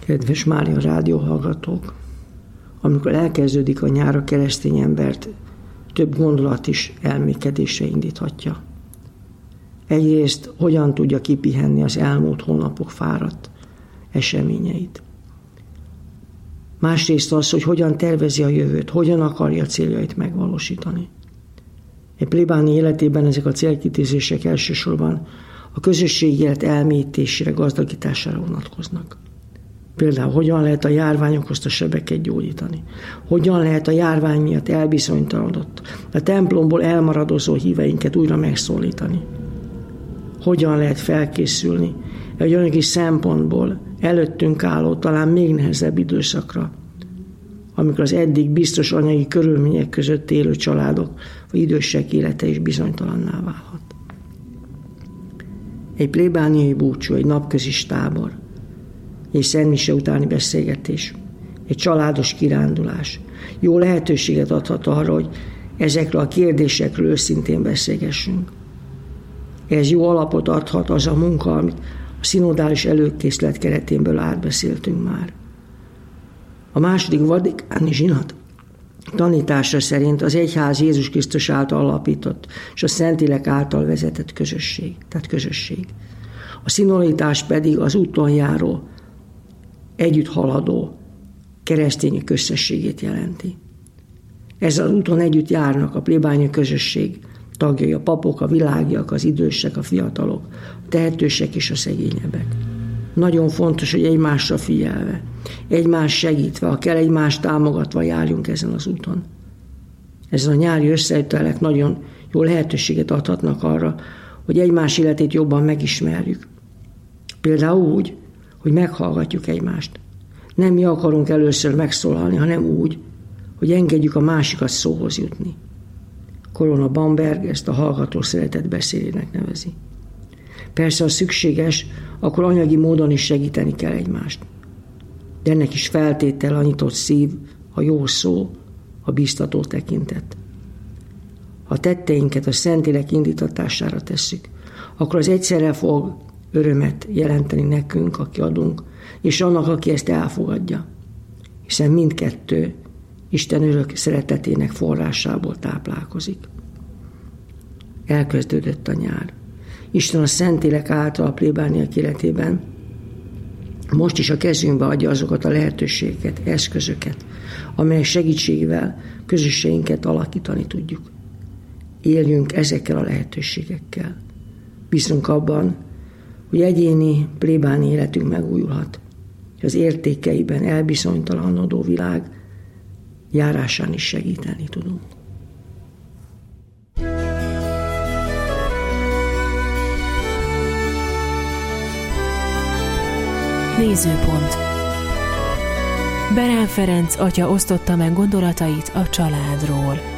Kedves Mária rádióhallgatók! Amikor elkezdődik a nyár, a keresztény embert több gondolat is elmékedésre indíthatja. Egyrészt, hogyan tudja kipihenni az elmúlt hónapok fáradt eseményeit. Másrészt az, hogy hogyan tervezi a jövőt, hogyan akarja céljait megvalósítani. Egy plébáni életében ezek a célkitűzések elsősorban a közösségi élet elmélyítésére, gazdagítására vonatkoznak. Például hogyan lehet a járvány okozta sebeket gyógyítani, hogyan lehet a járvány miatt elbizonytalanodott, a templomból elmaradozó híveinket újra megszólítani, hogyan lehet felkészülni egy anyagi szempontból előttünk álló, talán még nehezebb időszakra, amikor az eddig biztos anyagi körülmények között élő családok vagy idősek élete is bizonytalanná válhat. Egy plébániai búcsú, egy napközis tábor, egy szentmise utáni beszélgetés, egy családos kirándulás jó lehetőséget adhat arra, hogy ezekről a kérdésekről őszintén beszélgessünk. Ez jó alapot adhat az a munka, amit a szinodális előkészület keretéből átbeszéltünk már. A második vatikáni zsinat tanítása szerint az egyház Jézus Krisztus által alapított és a Szentlélek által vezetett közösség, tehát közösség. A szinodalitás pedig az úton járó, együtt haladó keresztények összességét jelenti. Ezzel az úton együtt járnak a plébániai közösség tagjai, a papok, a világiak, az idősek, a fiatalok, a tehetősek és a szegényebbek. Nagyon fontos, hogy egymásra figyelve, egymást segítve, ha kell egymást támogatva járjunk ezen az úton. Ezen a nyári összejöttelek nagyon jó lehetőséget adhatnak arra, hogy egymás életét jobban megismerjük. Például úgy, hogy meghallgatjuk egymást. Nem mi akarunk először megszólalni, hanem úgy, hogy engedjük a másikat szóhoz jutni. Corona Bamberg ezt a hallgató szeretet beszédének nevezi. Persze, ha szükséges, akkor anyagi módon is segíteni kell egymást. De ennek is feltétele a nyitott szív, a jó szó, a bíztató tekintet. Ha tetteinket a Szentlélek indítatására tesszük, akkor az egyszerre fog örömet jelenteni nekünk, aki adunk, és annak, aki ezt elfogadja. Hiszen mindkettő Isten örök szeretetének forrásából táplálkozik. Elkezdődött a nyár. Isten a Szentlélek által a plébániak életében most is a kezünkbe adja azokat a lehetőségeket, eszközöket, amelyek segítségével közösségünket alakítani tudjuk. Éljünk ezekkel a lehetőségekkel. Bízunk abban, hogy egyéni plébáni életünk megújulhat, hogy az értékeiben elbizonytalanodó világ járásán is segíteni tudunk. Nézőpont. Berán Ferenc atya osztotta meg gondolatait a családról.